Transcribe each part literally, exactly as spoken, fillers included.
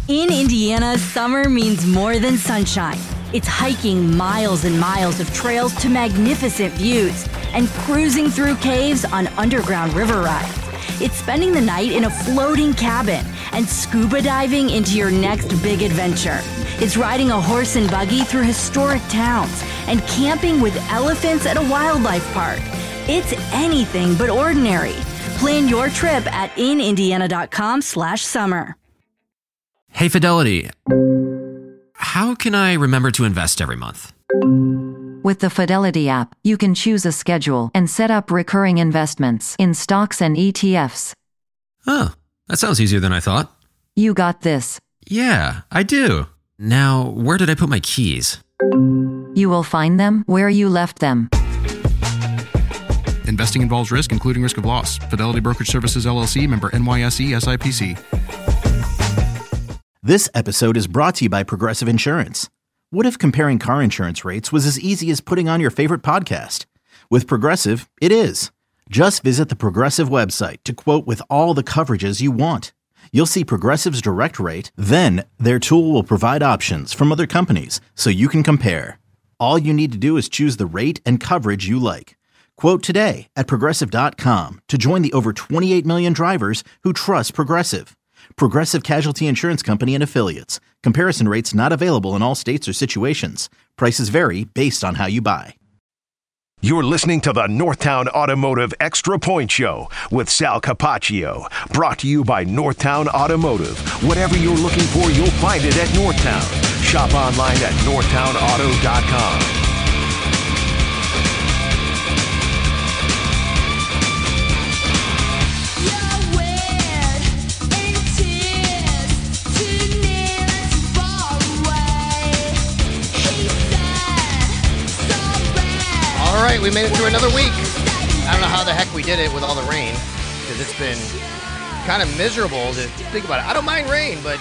In Indiana, summer means more than sunshine. It's hiking miles and miles of trails to magnificent views and cruising through caves on underground river rides. It's spending the night in a floating cabin and scuba diving into your next big adventure. It's riding a horse and buggy through historic towns and camping with elephants at a wildlife park. It's anything but ordinary. Plan your trip at inindiana.com slash summer. Hey, Fidelity. How can I remember to invest every month? With the Fidelity app, you can choose a schedule and set up recurring investments in stocks and E T Fs. Oh, that sounds easier than I thought. You got this. Yeah, I do. Now, where did I put my keys? You will find them where you left them. Investing involves risk, including risk of loss. Fidelity Brokerage Services, L L C, member N Y S E, S I P C. This episode is brought to you by Progressive Insurance. What if comparing car insurance rates was as easy as putting on your favorite podcast? With Progressive, it is. Just visit the Progressive website to quote with all the coverages you want. You'll see Progressive's direct rate, then their tool will provide options from other companies so you can compare. All you need to do is choose the rate and coverage you like. Quote today at progressive dot com to join the over twenty-eight million drivers who trust Progressive. Progressive Casualty Insurance Company and Affiliates. Comparison rates not available in all states or situations. Prices vary based on how you buy. You're listening to the Northtown Automotive Extra Point Show with Sal Capaccio. Brought to you by Northtown Automotive. Whatever you're looking for, you'll find it at Northtown. Shop online at northtown auto dot com. All right, we made it through another week. I don't know how the heck we did it with all the rain, because it's been kind of miserable to think about it. I don't mind rain, but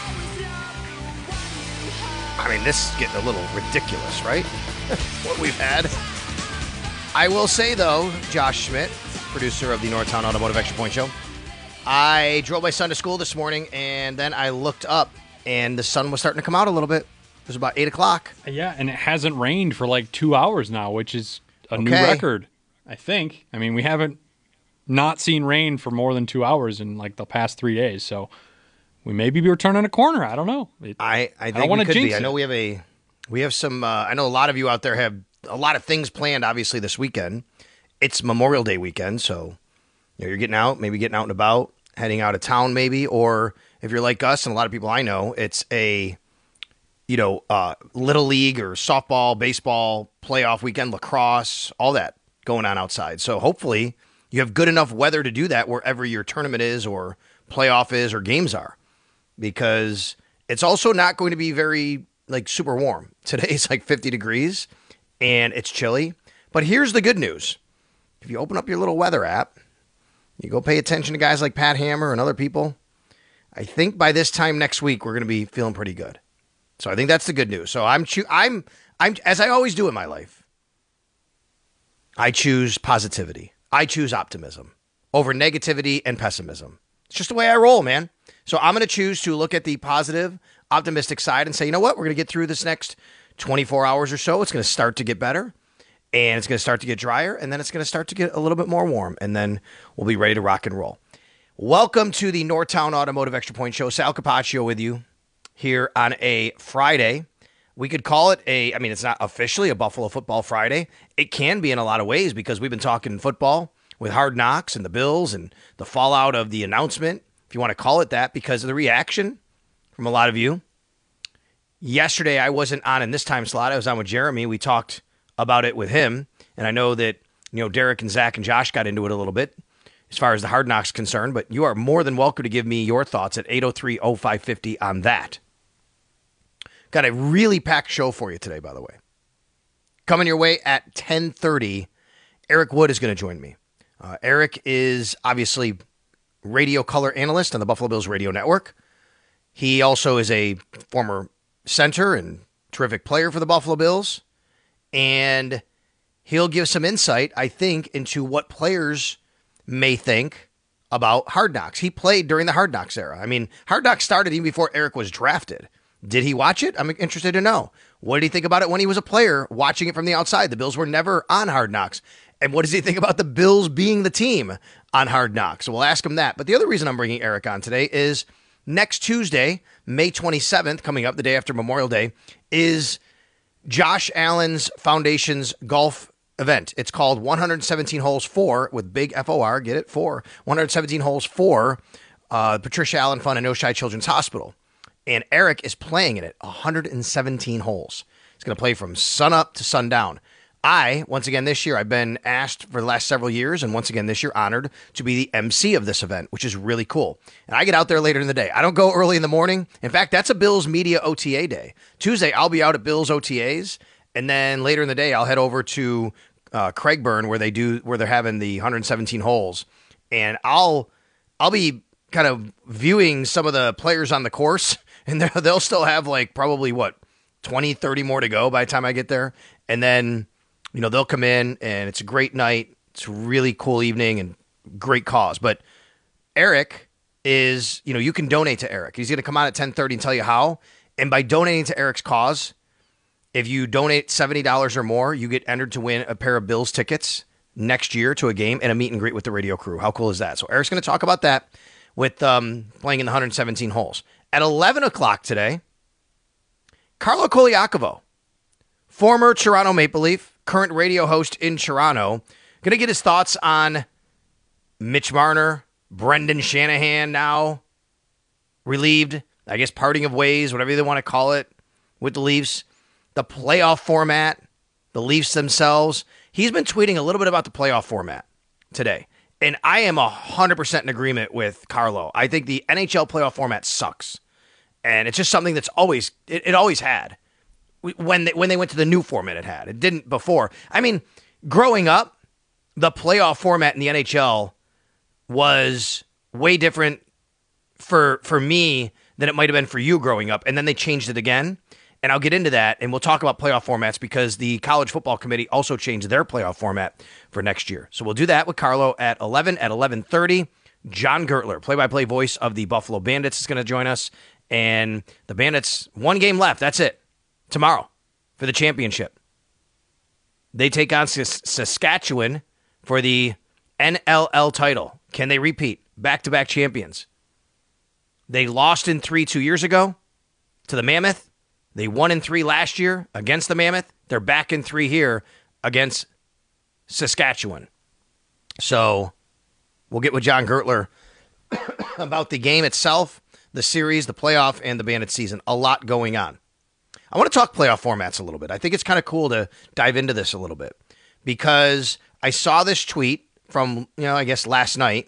I mean, this is getting a little ridiculous, right? What we've had. I will say, though, Josh Schmidt, producer of the Northtown Automotive Extra Point Show, I drove my son to school this morning, and then I looked up, and the sun was starting to come out a little bit. It was about eight o'clock. Yeah, and it hasn't rained for like two hours now, which is a okay. new record, I think. I mean, we haven't not seen rain for more than two hours in like the past three days, so we maybe be turning a corner. I don't know. It, I, I think I don't we could jinx be. I know it. we have a we have some. Uh, I know a lot of you out there have a lot of things planned. Obviously, this weekend, it's Memorial Day weekend, so you know, you're getting out, maybe getting out and about, heading out of town, maybe, or if you're like us and a lot of people I know, it's a you know uh, little league or softball, baseball playoff weekend, lacrosse, all that going on outside. So hopefully you have good enough weather to do that wherever your tournament is or playoff is or games are, because it's also not going to be very like super warm. Today it's like fifty degrees and it's chilly. But here's the good news. If you open up your little weather app, you go pay attention to guys like Pat Hammer and other people, I think by this time next week we're going to be feeling pretty good. So I think that's the good news. So I'm cho- I'm I'm as I always do in my life. I choose positivity. I choose optimism over negativity and pessimism. It's just the way I roll, man. So I'm going to choose to look at the positive, optimistic side and say, you know what? We're going to get through this next twenty-four hours or so. It's going to start to get better, and it's going to start to get drier, and then it's going to start to get a little bit more warm, and then we'll be ready to rock and roll. Welcome to the Northtown Automotive Extra Point Show. Sal Capaccio with you here on a Friday. We could call it a, I mean, it's not officially a Buffalo Football Friday. It can be in a lot of ways because we've been talking football with Hard Knocks and the Bills and the fallout of the announcement, if you want to call it that, because of the reaction from a lot of you. Yesterday, I wasn't on in this time slot. I was on with Jeremy. We talked about it with him. And I know that, you know, Derek and Zach and Josh got into it a little bit as far as the Hard Knocks concerned, but you are more than welcome to give me your thoughts at eight oh three oh five five oh on that. Got a really packed show for you today, by the way. Coming your way at ten thirty, Eric Wood is going to join me. Uh, Eric is obviously radio color analyst on the Buffalo Bills radio network. He also is a former center and terrific player for the Buffalo Bills. And he'll give some insight, I think, into what players may think about Hard Knocks. He played during the Hard Knocks era. I mean, Hard Knocks started even before Eric was drafted. Did he watch it? I'm interested to know. What did he think about it when he was a player watching it from the outside? The Bills were never on Hard Knocks. And what does he think about the Bills being the team on Hard Knocks? So we'll ask him that. But the other reason I'm bringing Eric on today is next Tuesday, May twenty-seventh, coming up the day after Memorial Day, is Josh Allen's Foundation's golf event. It's called one hundred seventeen Holes four with big F O R, get it, four. one hundred seventeen Holes four, uh, Patricia Allen Fund and Oshai Children's Hospital. And Eric is playing in it, one hundred seventeen holes. He's going to play from sun up to sundown. I, once again this year, I've been asked for the last several years, and once again this year, honored to be the M C of this event, which is really cool. And I get out there later in the day. I don't go early in the morning. In fact, that's a Bills Media O T A day. Tuesday, I'll be out at Bills O T As, and then later in the day, I'll head over to uh, Craigburn where they do where they're having the one hundred seventeen holes, and I'll I'll be kind of viewing some of the players on the course, and they'll still have like probably what twenty, thirty more to go by the time I get there, and then. You know, they'll come in, and it's a great night. It's a really cool evening and great cause. But Eric is, you know, you can donate to Eric. He's going to come on at ten thirty and tell you how. And by donating to Eric's cause, if you donate seventy dollars or more, you get entered to win a pair of Bills tickets next year to a game and a meet and greet with the radio crew. How cool is that? So Eric's going to talk about that with um, playing in the one hundred seventeen holes. At eleven o'clock today, Carlo Koliakovo, former Toronto Maple Leaf, current radio host in Toronto, going to get his thoughts on Mitch Marner, Brendan Shanahan now relieved, I guess parting of ways, whatever they want to call it, with the Leafs, the playoff format, the Leafs themselves. He's been tweeting a little bit about the playoff format today, and I am one hundred percent in agreement with Carlo. I think the N H L playoff format sucks, and it's just something that's always, it, it always had. When they, when they went to the new format, it had. It didn't before. I mean, growing up, the playoff format in the N H L was way different for for me than it might have been for you growing up. And then they changed it again. And I'll get into that, and we'll talk about playoff formats because the College Football Committee also changed their playoff format for next year. So we'll do that with Carlo at eleven. At eleven thirty, John Gertler, play-by-play voice of the Buffalo Bandits, is going to join us. And the Bandits, one game left. That's it. Tomorrow for the championship. They take on Sas- Saskatchewan for the N L L title. Can they repeat? Back-to-back champions. They lost in three two years ago to the Mammoth. They won in three last year against the Mammoth. They're back in three here against Saskatchewan. So we'll get with John Gertler about the game itself, the series, the playoff, and the Bandit season. A lot going on. I want to talk playoff formats a little bit. I think it's kind of cool to dive into this a little bit because I saw this tweet from, you know, I guess last night.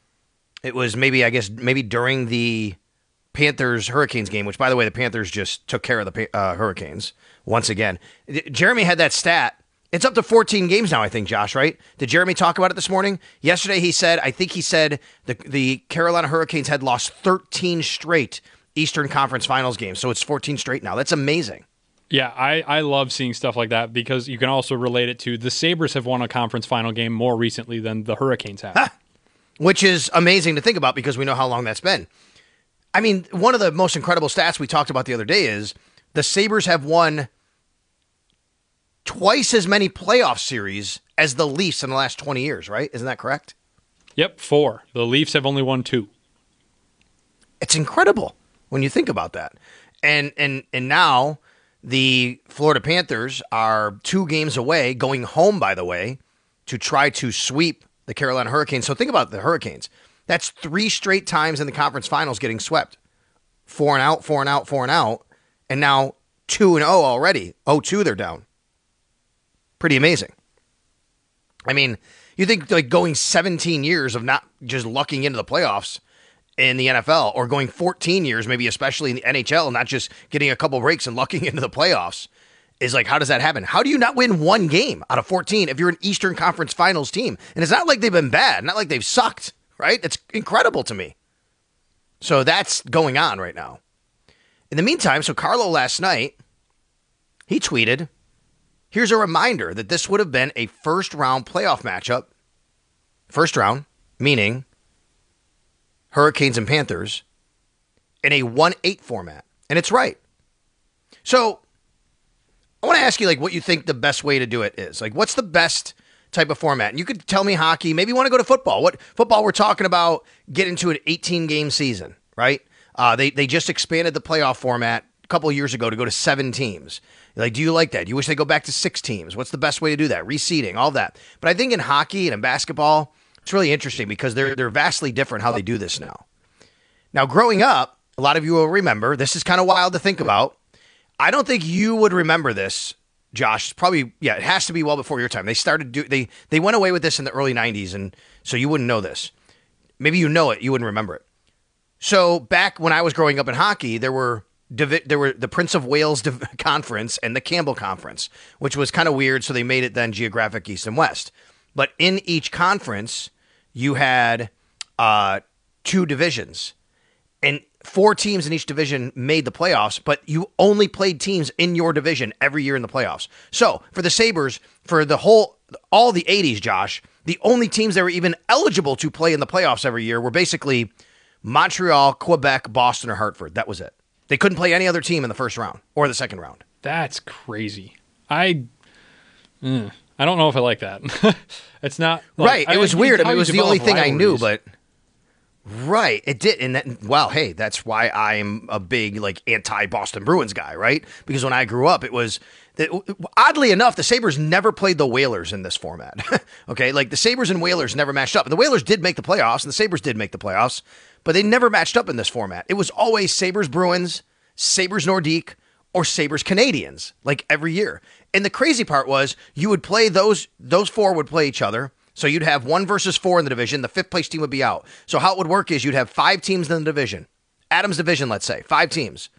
It was maybe, I guess, maybe during the Panthers-Hurricanes game, which, by the way, the Panthers just took care of the uh, Hurricanes once again. Jeremy had that stat. It's up to fourteen games now, I think, Josh, right? Did Jeremy talk about it this morning? Yesterday he said, I think he said the, the Carolina Hurricanes had lost thirteen straight Eastern Conference Finals games, so it's fourteen straight now. That's amazing. Yeah, I, I love seeing stuff like that because you can also relate it to the Sabres have won a conference final game more recently than the Hurricanes have. Huh. Which is amazing to think about because we know how long that's been. I mean, one of the most incredible stats we talked about the other day is the Sabres have won twice as many playoff series as the Leafs in the last twenty years, right? Isn't that correct? Yep, four. The Leafs have only won two. It's incredible when you think about that. And and and now the Florida Panthers are two games away, going home, by the way, to try to sweep the Carolina Hurricanes. So think about the Hurricanes. That's three straight times in the conference finals getting swept. Four and out, four and out, four and out. And now two and oh already. oh two they're down. Pretty amazing. I mean, you think like going seventeen years of not just lucking into the playoffs in the N F L, or going fourteen years, maybe especially in the N H L, not just getting a couple breaks and lucking into the playoffs, is like, how does that happen? How do you not win one game out of fourteen if you're an Eastern Conference Finals team? And it's not like they've been bad, not like they've sucked, right? It's incredible to me. So that's going on right now. In the meantime, so Carlo last night, he tweeted, here's a reminder that this would have been a first round playoff matchup. First round, meaning Hurricanes and Panthers in a one eight format. And it's right. So I want to ask you, like, what you think the best way to do it is. Like, what's the best type of format? And you could tell me hockey. Maybe you want to go to football. What football we're talking about, get into an eighteen-game season, right? Uh, they, they just expanded the playoff format a couple of years ago to go to seven teams. Like, do you like that? Do you wish they go back to six teams? What's the best way to do that? Reseeding, all that. But I think in hockey and in basketball, it's really interesting because they're they're vastly different how they do this now. Now, growing up, a lot of you will remember, this is kind of wild to think about. I don't think you would remember this, Josh. Probably, yeah, it has to be well before your time. They started do they they went away with this in the early nineties, and so you wouldn't know this. Maybe you know it, you wouldn't remember it. So back when I was growing up in hockey, there were there were the Prince of Wales Conference and the Campbell Conference, which was kind of weird. So they made it then geographic East and West. But in each conference, you had uh, two divisions, and four teams in each division made the playoffs. But you only played teams in your division every year in the playoffs. So for the Sabres, for the whole all the eighties, Josh, the only teams that were even eligible to play in the playoffs every year were basically Montreal, Quebec, Boston, or Hartford. That was it. They couldn't play any other team in the first round or the second round. That's crazy. I mm, I don't know if I like that. It's not like, right. It I, was I weird. I mean, it was the only thing rivalries. I knew, but right, it did. And that, wow, hey, that's why I'm a big like anti-Boston Bruins guy, right? Because when I grew up, it was that, oddly enough, the Sabres never played the Whalers in this format. Okay, like the Sabres and Whalers never matched up. And the Whalers did make the playoffs, and the Sabres did make the playoffs. But they never matched up in this format. It was always Sabres Bruins, Sabres Nordique, or Sabres Canadiens, like every year. And the crazy part was you would play those, those four would play each other. So you'd have one versus four in the division. The fifth place team would be out. So how it would work is you'd have five teams in the division. Adam's division, let's say, five teams.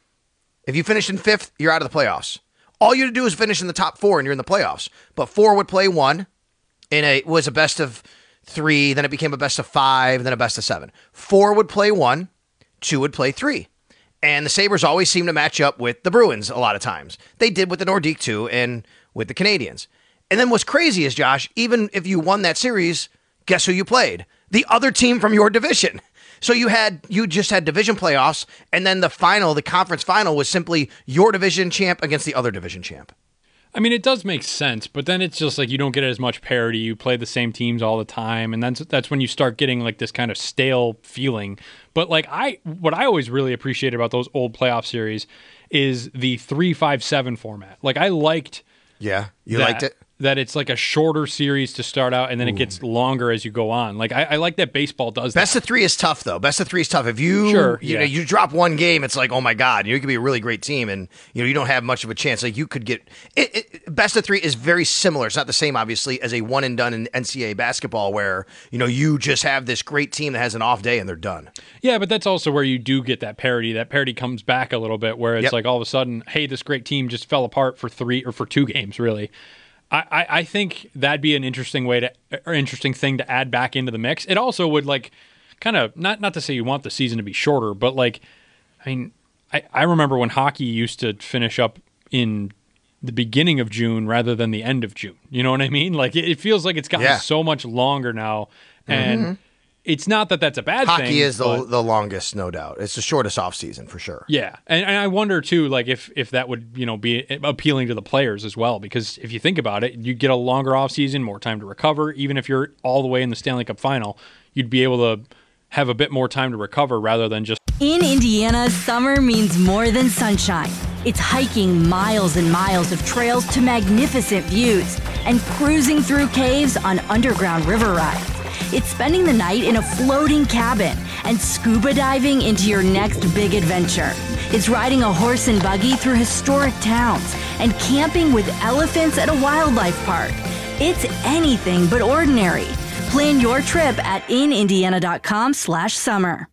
If you finished in fifth, you're out of the playoffs. All you had to do is finish in the top four and you're in the playoffs. But four would play one in a, was a best of three, then it became a best of five, then a best of seven. Four would play one, two would play three. And the Sabres always seem to match up with the Bruins a lot of times. They did with the Nordique too, and with the Canadiens. And then what's crazy is, Josh, even if you won that series, guess who you played? The other team from your division. So you had you just had division playoffs, and then the final, the conference final, was simply your division champ against the other division champ. I mean, it does make sense, but then it's just like you don't get as much parity. You play the same teams all the time, and that's that's when you start getting like this kind of stale feeling. But like I, what I always really appreciated about those old playoff series is the three five seven format. Like I liked, yeah, you that, liked it. That it's like a shorter series to start out, and then Ooh. It gets longer as you go on. Like I, I like that baseball does. Best that. of three is tough, though. Best of three is tough. If you, sure, you yeah. know, you drop one game, it's like, oh my god, you could be a really great team, and you know you don't have much of a chance. Like you could get it, it, best of three is very similar. It's not the same, obviously, as a one and done in N C double A basketball, where you know you just have this great team that has an off day and they're done. Yeah, but that's also where you do get that parity. That parity comes back a little bit, where it's yep. like all of a sudden, hey, this great team just fell apart for three or for two games, really. I, I think that'd be an interesting way to, or interesting thing to add back into the mix. It also would like kind of, not not to say you want the season to be shorter, but like, I mean, I, I remember when hockey used to finish up in the beginning of June rather than the end of June. You know what I mean? Like it, it feels like it's gotten yeah. so much longer now. And mm-hmm. it's not that that's a bad hockey thing. Hockey is the, but, the longest, no doubt. It's the shortest off season for sure. Yeah. And, and I wonder too, like if, if that would, you know, be appealing to the players as well, because if you think about it, you get a longer off season, more time to recover. Even if you're all the way in the Stanley Cup final, you'd be able to have a bit more time to recover rather than just. In Indiana, summer means more than sunshine. It's hiking miles and miles of trails to magnificent views and cruising through caves on underground river rides. It's spending the night in a floating cabin and scuba diving into your next big adventure. It's riding a horse and buggy through historic towns and camping with elephants at a wildlife park. It's anything but ordinary. Plan your trip at inindiana.com slash summer.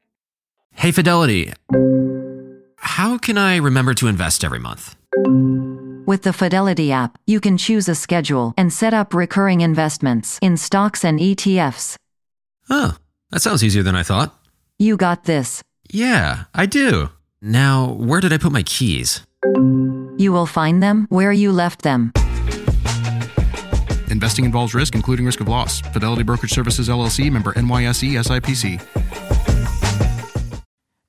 Hey, Fidelity. How can I remember to invest every month? With the Fidelity app, you can choose a schedule and set up recurring investments in stocks and E T Fs. Oh, that sounds easier than I thought. You got this. Yeah, I do. Now, where did I put my keys? You will find them where you left them. Investing involves risk, including risk of loss. Fidelity Brokerage Services, L L C, member N Y S E, S I P C.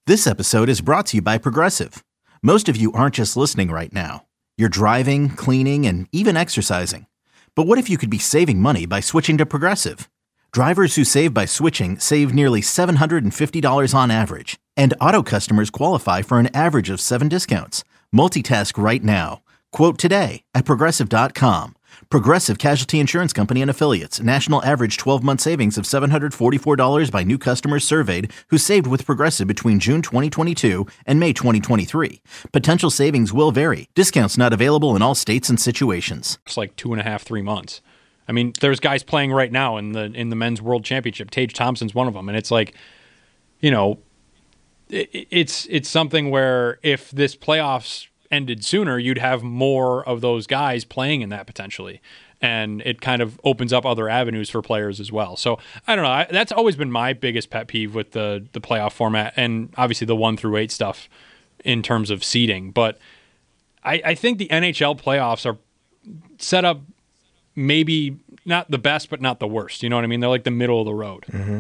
This episode is brought to you by Progressive. Most of you aren't just listening right now. You're driving, cleaning, and even exercising. But what if you could be saving money by switching to Progressive? Drivers who save by switching save nearly seven hundred fifty dollars on average. And auto customers qualify for an average of seven discounts. Multitask right now. Quote today at Progressive dot com. Progressive Casualty Insurance Company and Affiliates. National average twelve-month savings of seven hundred forty-four dollars by new customers surveyed who saved with Progressive between June twenty twenty-two and May twenty twenty-three. Potential savings will vary. Discounts not available in all states and situations. It's like two and a half, three months. I mean, there's guys playing right now in the in the men's world championship. Tage Thompson's one of them. And it's like, you know, it, it's it's something where if this playoffs ended sooner, you'd have more of those guys playing in that potentially. And it kind of opens up other avenues for players as well. So I don't know. I, that's always been my biggest pet peeve with the the playoff format, and obviously the one through eight stuff in terms of seeding. But I, I think the N H L playoffs are set up maybe not the best, but not the worst. You know what I mean? They're like the middle of the road. Mm-hmm.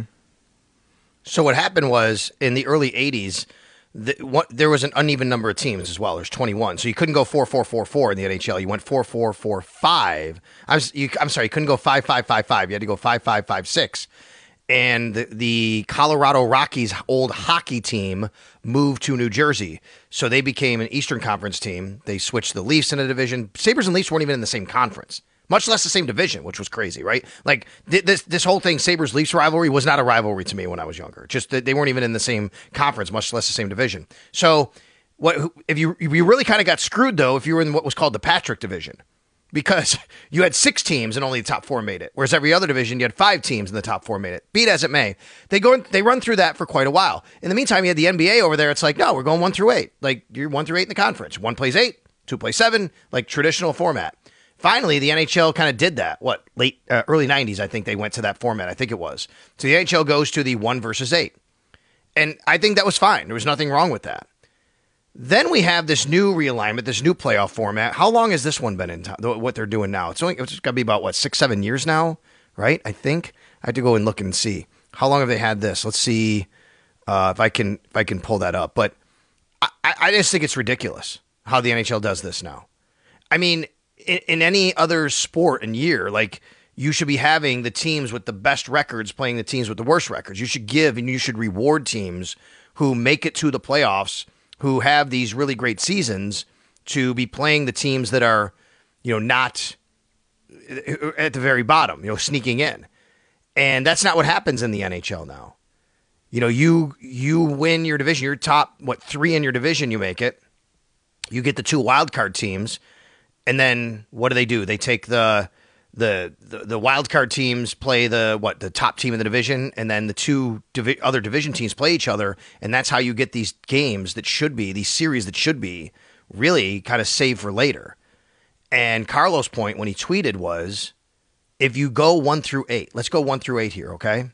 So what happened was in the early eighties, The, what, there was an uneven number of teams as well. There's twenty-one, so you couldn't go four four four four in the N H L. You went four four four five. I'm, you, I'm sorry, you couldn't go five five five five. You had to go five five five six. And the, the Colorado Rockies old hockey team moved to New Jersey, so they became an Eastern Conference team. They switched the Leafs in a division. Sabres and Leafs weren't even in the same conference, much less the same division, which was crazy, right? Like th- this this whole thing, Sabres-Leafs rivalry was not a rivalry to me when I was younger. Just that they weren't even in the same conference, much less the same division. So what if you if you really kind of got screwed, though, if you were in what was called the Patrick division, because you had six teams and only the top four made it, whereas every other division, you had five teams and the top four made it. Be it as it may, they go they run through that for quite a while. In the meantime, you had the N B A over there. It's like, no, we're going one through eight. Like, you're one through eight in the conference. One plays eight, two plays seven, like traditional format. Finally, the N H L kind of did that. What, late, uh, early nineties, I think they went to that format. I think it was. So the N H L goes to the one versus eight. And I think that was fine. There was nothing wrong with that. Then we have this new realignment, this new playoff format. How long has this one been in time, what they're doing now? It's only, it's got to be about, what, six, seven years now, right? I think. I have to go and look and see. How long have they had this? Let's see uh, if I can if I can pull that up. But I, I just think it's ridiculous how the N H L does this now. I mean, In, in any other sport and year, like, you should be having the teams with the best records playing the teams with the worst records. You should give and you should reward teams who make it to the playoffs, who have these really great seasons, to be playing the teams that are, you know, not at the very bottom, you know, sneaking in. And that's not what happens in the N H L now. You know, you you win your division, you're top, what, three in your division, you make it. You get the two wild card teams. And then what do they do? They take the the the, the wild card teams play the what the top team in the division, and then the two divi- other division teams play each other, and that's how you get these games that should be these series that should be really kind of saved for later. And Carlos' point when he tweeted was, if you go one through eight, let's go one through eight here, okay?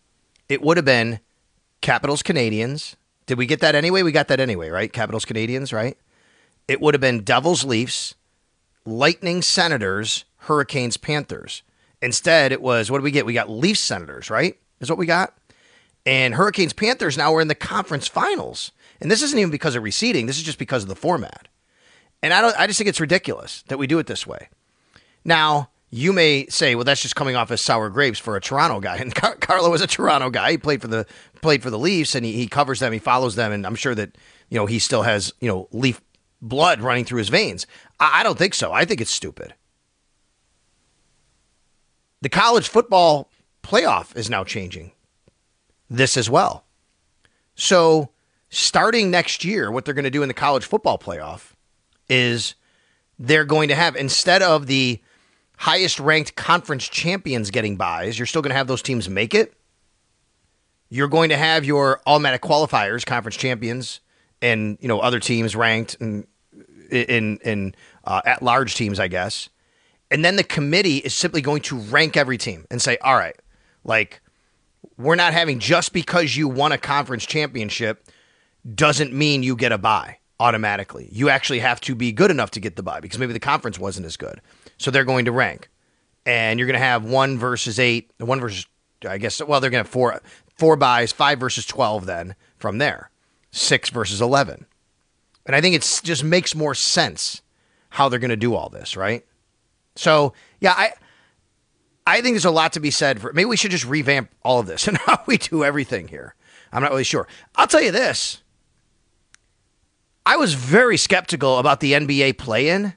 It would have been Capitals Canadiens. Did we get that anyway? We got that anyway, right? Capitals Canadiens, right? It would have been Devils Leafs, Lightning Senators, Hurricanes Panthers. Instead, it was, what do we get? We got Leafs Senators, right? Is what we got. And Hurricanes Panthers now we're in the conference finals. And this isn't even because of reseeding. This is just because of the format. And I don't. I just think it's ridiculous that we do it this way. Now, you may say, well, that's just coming off as sour grapes for a Toronto guy. And Car- Carlo is a Toronto guy. He played for the played for the Leafs, and he, he covers them. He follows them, and I'm sure that, you know, he still has, you know, Leaf blood running through his veins. I don't think so. I think it's stupid. The college football playoff is now changing this as well. So starting next year, what they're going to do in the college football playoff is they're going to have, instead of the highest ranked conference champions getting buys, you're still going to have those teams make it. You're going to have your automatic qualifiers, conference champions, and, you know, other teams ranked in in, in uh, at-large teams, I guess. And then the committee is simply going to rank every team and say, all right, like, we're not having, just because you won a conference championship doesn't mean you get a bye automatically. You actually have to be good enough to get the bye because maybe the conference wasn't as good. So they're going to rank. And you're going to have one versus eight, one versus, I guess, well, they're going to have four, four buys, five versus twelve then from there. six versus eleven. And I think it just makes more sense how they're going to do all this, right? So, yeah, I I think there's a lot to be said for, maybe we should just revamp all of this and how we do everything here. I'm not really sure. I'll tell you this. I was very skeptical about the N B A play-in.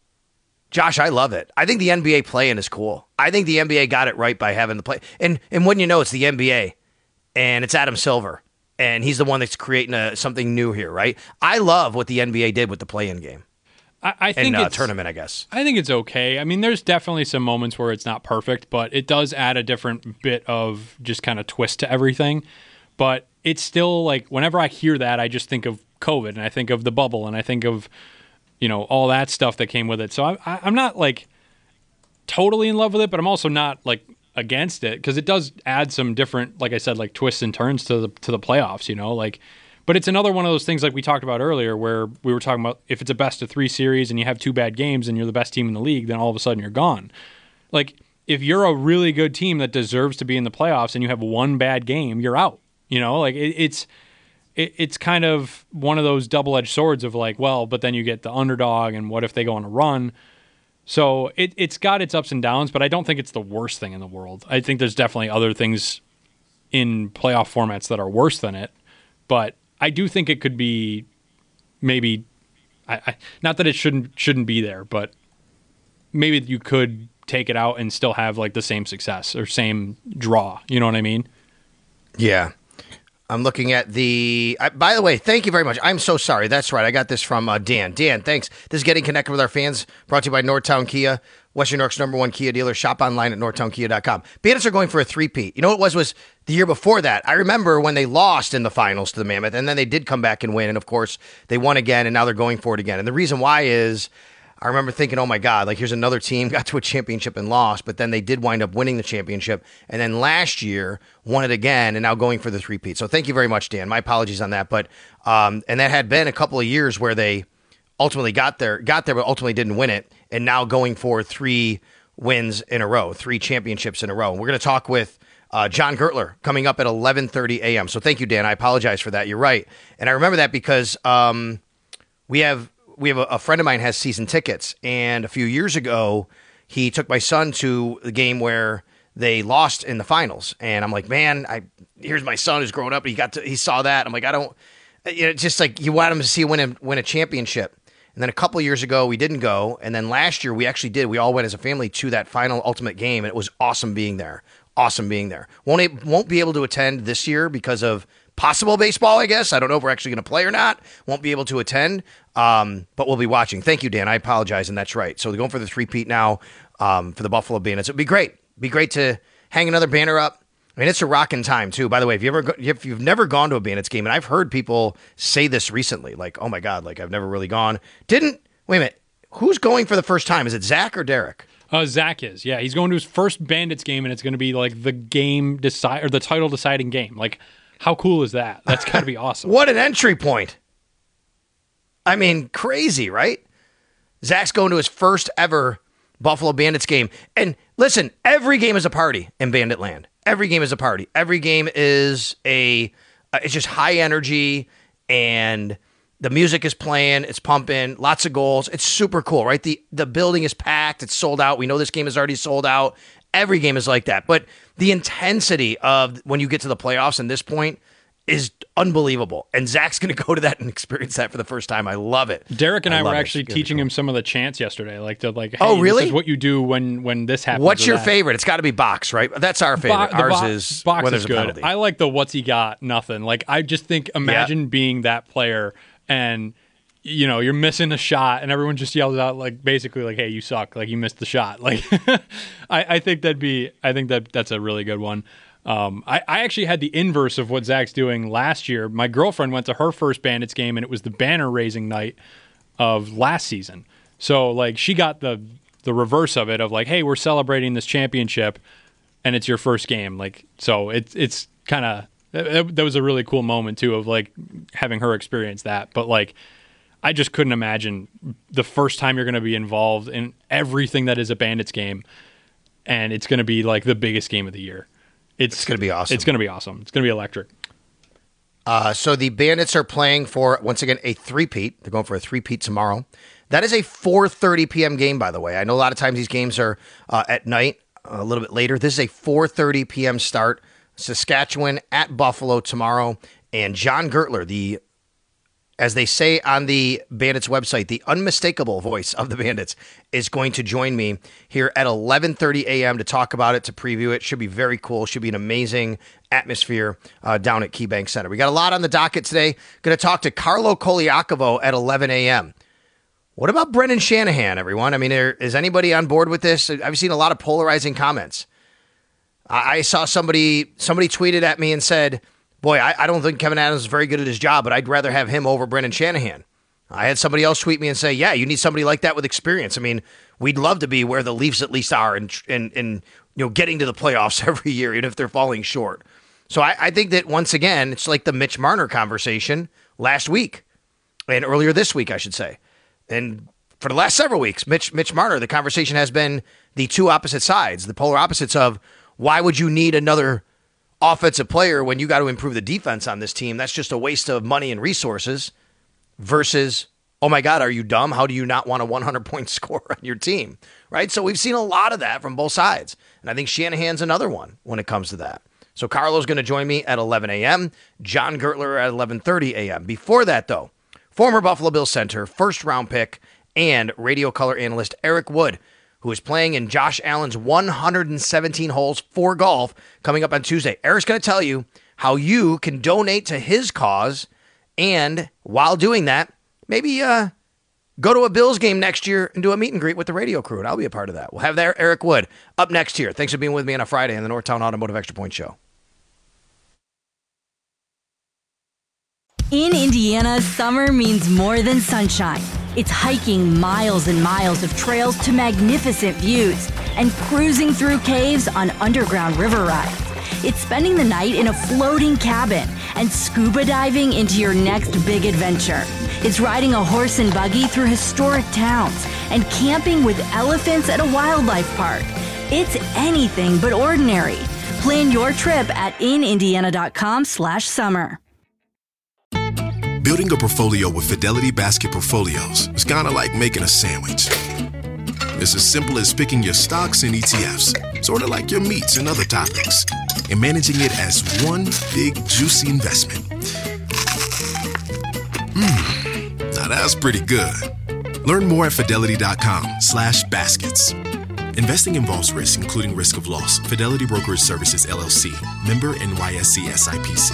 Josh, I love it. I think the N B A play-in is cool. I think the N B A got it right by having the play. And and when you know, it's the N B A, and it's Adam Silver, and he's the one that's creating a, something new here, right? I love what the N B A did with the play-in game. I, I think and, uh, it's, tournament, I guess. I think it's okay. I mean, there's definitely some moments where it's not perfect, but it does add a different bit of just kind of twist to everything. But it's still like, whenever I hear that, I just think of COVID, and I think of the bubble, and I think of, you know, all that stuff that came with it. So I, I, I'm not like totally in love with it, but I'm also not like against it, because it does add some different, like I said, like twists and turns to the to the playoffs. You know, like. But it's another one of those things like we talked about earlier, where we were talking about if it's a best of three series and you have two bad games and you're the best team in the league, then all of a sudden you're gone. Like, if you're a really good team that deserves to be in the playoffs and you have one bad game, you're out. You know, like it, it's it, it's kind of one of those double-edged swords of like, well, but then you get the underdog, and what if they go on a run? So it, it's got its ups and downs, but I don't think it's the worst thing in the world. I think there's definitely other things in playoff formats that are worse than it, but I do think it could be maybe, I, I, not that it shouldn't shouldn't be there, but maybe you could take it out and still have like the same success or same draw. You know what I mean? Yeah. I'm looking at the, I, by the way, thank you very much. I'm so sorry. That's right. I got this from uh, Dan. Dan, thanks. This is Getting Connected with Our Fans, brought to you by Northtown Kia, Western New York's number one Kia dealer. Shop online at northtown kia dot com. Bandits are going for a three-peat. You know what it was, was the year before that. I remember when they lost in the finals to the Mammoth, and then they did come back and win, and of course, they won again, and now they're going for it again. And the reason why is, I remember thinking, oh my God, like here's another team, got to a championship and lost, but then they did wind up winning the championship. And then last year won it again and now going for the three-peat. So thank you very much, Dan. My apologies on that. But, um, and that had been a couple of years where they ultimately got there, got there, but ultimately didn't win it. And now going for three wins in a row, three championships in a row. And we're going to talk with uh, John Gertler coming up at eleven thirty a.m. So thank you, Dan. I apologize for that. You're right. And I remember that because um, we have, We have a, a friend of mine has season tickets, and a few years ago, he took my son to the game where they lost in the finals. And I'm like, man, I here's my son who's growing up, and he got to, he saw that. I'm like, I don't, you know, just like you want him to see win a, win a championship. And then a couple of years ago, we didn't go, and then last year we actually did. We all went as a family to that final ultimate game, and it was awesome being there. Awesome being there. Won't won't be able to attend this year because of possible baseball, I guess. I don't know if we're actually going to play or not. Won't be able to attend, um, but we'll be watching. Thank you, Dan. I apologize, and that's right. So they're going for the three-peat now um, for the Buffalo Bandits. It'd be great. It'd be great to hang another banner up. I mean, it's a rocking time, too. By the way, if, you ever go, if you've never gone to a Bandits game, and I've heard people say this recently, like, oh, my God, like, I've never really gone. Didn't, wait a minute, who's going for the first time? Is it Zach or Derek? Uh, Zach is, yeah. He's going to his first Bandits game, and it's going to be, like, the game decide or the title-deciding game. Like, how cool is that? That's got to be awesome. What an entry point. I mean, crazy, right? Zach's going to his first ever Buffalo Bandits game. And listen, every game is a party in Bandit Land. Every game is a party. Every game is a, uh, it's just high energy, and the music is playing. It's pumping. Lots of goals. It's super cool, right? The, the building is packed. It's sold out. We know this game is already sold out. Every game is like that. But the intensity of when you get to the playoffs and this point is unbelievable. And Zach's going to go to that and experience that for the first time. I love it. Derek and I, I were actually teaching cool. him some of the chants yesterday. Like, to like, hey, oh, really? This is what you do when, when this happens. What's your that. favorite? It's got to be box, right? That's our favorite. Bo- Ours bo- is box when is there's good. a penalty. I like the what's he got, nothing. Like, I just think, imagine yeah. being that player and, you know, you're missing a shot and everyone just yells out, like, basically like, hey, you suck. Like, you missed the shot. Like, I, I think that'd be, I think that that's a really good one. Um, I, I actually had the inverse of what Zach's doing last year. My girlfriend went to her first Bandits game, and it was the banner raising night of last season. So, like, she got the the reverse of it of like, hey, we're celebrating this championship, and it's your first game. Like, so it's it's kind of that, that was a really cool moment too of like having her experience that. But like, I just couldn't imagine the first time you're going to be involved in everything that is a Bandits game, and it's going to be like the biggest game of the year. It's, it's going to be awesome. It's going to be awesome. It's going to be electric. Uh, so the Bandits are playing for, once again, a three-peat. They're going for a three-peat tomorrow. That is a four thirty p.m. game, by the way. I know a lot of times these games are uh, at night, a little bit later. This is a four thirty p.m. start. Saskatchewan at Buffalo tomorrow. And John Gertler, the, as they say on the Bandits website, the unmistakable voice of the Bandits, is going to join me here at eleven thirty a.m. to talk about it, to preview it. Should be very cool. Should be an amazing atmosphere uh, down at KeyBank Center. We got a lot on the docket today. Going to talk to Carlo Colaiacovo at eleven a.m. What about Brendan Shanahan, everyone? I mean, is anybody on board with this? I've seen a lot of polarizing comments. I saw somebody somebody tweeted at me and said, boy, I, I don't think Kevin Adams is very good at his job, but I'd rather have him over Brendan Shanahan. I had somebody else tweet me and say, yeah, you need somebody like that with experience. I mean, we'd love to be where the Leafs at least are and, and, and you know, getting to the playoffs every year, even if they're falling short. So I, I think that, once again, it's like the Mitch Marner conversation last week, and earlier this week, I should say. And for the last several weeks, Mitch Mitch Marner, the conversation has been the two opposite sides, the polar opposites of why would you need another offensive player when you got to improve the defense on this team? That's just a waste of money and resources, versus, oh my God, are you dumb? How do you not want a one hundred point score on your team? Right? So we've seen a lot of that from both sides. And I think Shanahan's another one when it comes to that. So Carlo's going to join me at eleven a.m., John Gertler at eleven thirty a.m. Before that, though, former Buffalo Bills center, first round pick, and radio color analyst Eric Wood, who is playing in Josh Allen's one hundred seventeen holes for golf coming up on Tuesday. Eric's going to tell you how you can donate to his cause, and while doing that, maybe uh, go to a Bills game next year and do a meet and greet with the radio crew, and I'll be a part of that. We'll have there Eric Wood up next here. Thanks for being with me on a Friday on the Northtown Automotive Extra Point Show. In Indiana, summer means more than sunshine. It's hiking miles and miles of trails to magnificent views and cruising through caves on underground river rides. It's spending the night in a floating cabin and scuba diving into your next big adventure. It's riding a horse and buggy through historic towns and camping with elephants at a wildlife park. It's anything but ordinary. Plan your trip at inindiana.com slash summer. Building a portfolio with Fidelity Basket Portfolios is kind of like making a sandwich. It's as simple as picking your stocks and E T Fs, sort of like your meats and other toppings, and managing it as one big, juicy investment. Mmm, now that's pretty good. Learn more at fidelity.com slash baskets. Investing involves risk, including risk of loss. Fidelity Brokerage Services, L L C. Member N Y S E S I P C.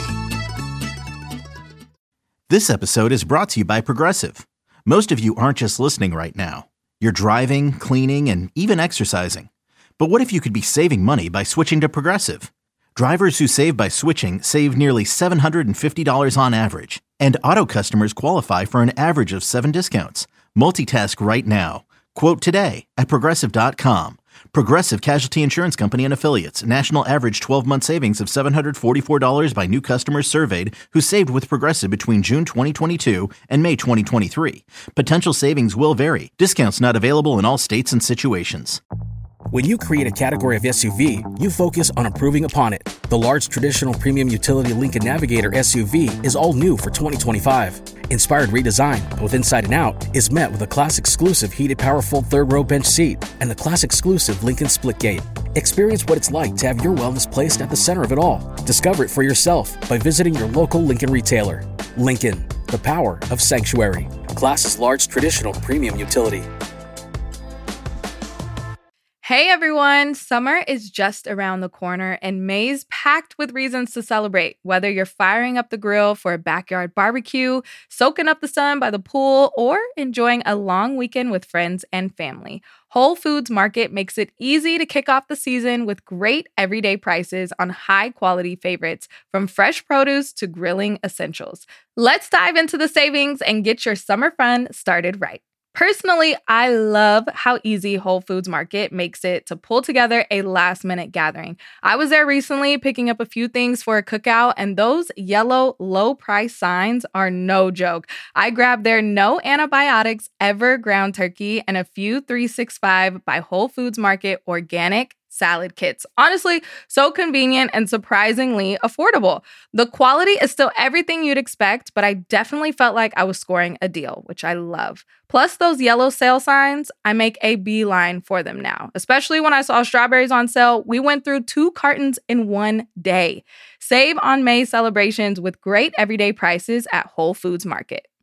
This episode is brought to you by Progressive. Most of you aren't just listening right now. You're driving, cleaning, and even exercising. But what if you could be saving money by switching to Progressive? Drivers who save by switching save nearly seven hundred fifty dollars on average. And auto customers qualify for an average of seven discounts. Multitask right now. Quote today at Progressive dot com. Progressive Casualty Insurance Company and Affiliates. National average twelve-month savings of seven hundred forty-four dollars by new customers surveyed who saved with Progressive between June twenty twenty-two and May twenty twenty-three. Potential savings will vary. Discounts not available in all states and situations. When you create a category of S U V, you focus on improving upon it. The large traditional premium utility Lincoln Navigator S U V is all new for twenty twenty-five. Inspired redesign, both inside and out, is met with a class-exclusive heated power-fold third-row bench seat and the class-exclusive Lincoln Splitgate. Experience what it's like to have your wellness placed at the center of it all. Discover it for yourself by visiting your local Lincoln retailer. Lincoln, the power of sanctuary. Class large traditional premium utility. Hey everyone, summer is just around the corner and May's packed with reasons to celebrate. Whether you're firing up the grill for a backyard barbecue, soaking up the sun by the pool, or enjoying a long weekend with friends and family, Whole Foods Market makes it easy to kick off the season with great everyday prices on high-quality favorites, from fresh produce to grilling essentials. Let's dive into the savings and get your summer fun started right. Personally, I love how easy Whole Foods Market makes it to pull together a last-minute gathering. I was there recently picking up a few things for a cookout, and those yellow low-price signs are no joke. I grabbed their no antibiotics ever ground turkey and a few three sixty-five by Whole Foods Market organic salad kits. Honestly, so convenient and surprisingly affordable. The quality is still everything you'd expect, but I definitely felt like I was scoring a deal, which I love. Plus those yellow sale signs, I make a beeline for them now. Especially when I saw strawberries on sale, we went through two cartons in one day. Save on May celebrations with great everyday prices at Whole Foods Market.